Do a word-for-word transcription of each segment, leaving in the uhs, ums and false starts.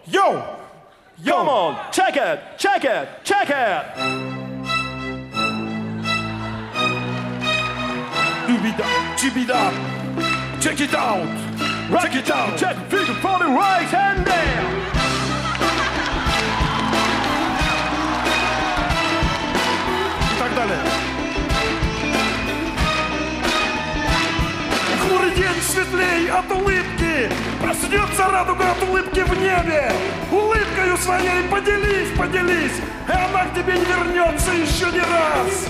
Yo! Yo! Come on, check it, check it, check it! Doobie-da, chibida. Check it out! Check it out! Check the figure for the right hand there! И так далее. Хмурый день светлей от улыбки. Проснется радуга от улыбки в небе. Улыбкою своей поделись, поделись, и она к тебе не вернется еще не раз.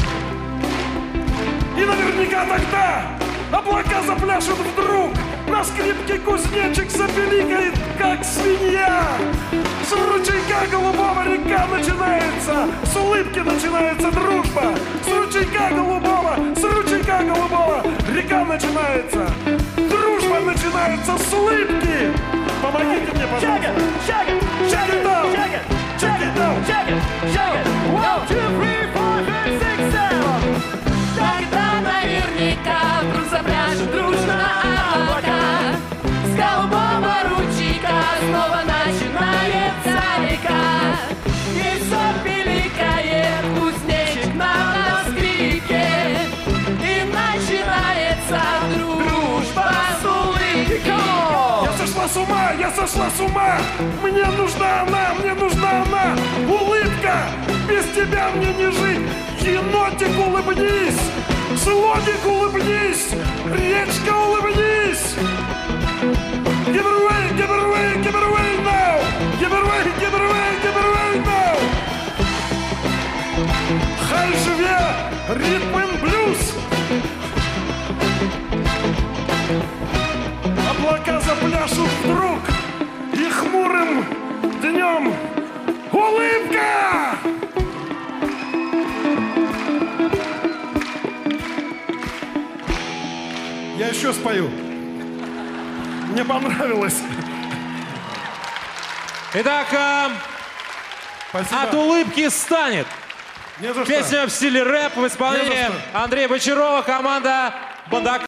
И наверняка тогда облака запляшут вдруг, на скрипке кузнечик запеликает, как свинья. С ручейка голубого река начинается, с улыбки начинается дружба. С ручейка голубого, с ручейка голубого река начинается. Дружба начинается с улыбки. Помогите мне, пожалуйста. Check it, check it, Check it out. check it, Check it out. check it, check it! One, two, three, four, five, six, seven! Тогда наверняка вдруг запляшет дружно облака. С голубого ручейка снова начинается река. И запеликает кузнечик нам на скрипке. И начинается дружба с улыбкой. Я сошла с ума, я сошла с ума. Мне нужна она, мне нужна она. Улыбка, без тебя мне не жить. Енотик, улыбнись. Слоник, улыбнись. Речка, улыбнись. Give it away, give it away, give it away now. Give it away, give it away, give it away now. Хай живе ритм and блюз. Облака запляшут вдруг, и хмурым днем улыбка! Я еще спою. Мне понравилось. Итак, э, Спасибо. от улыбки станет. Не за что. Песня в стиле рэп в исполнении Не за что. Андрея Бочарова, команда Бондарчук.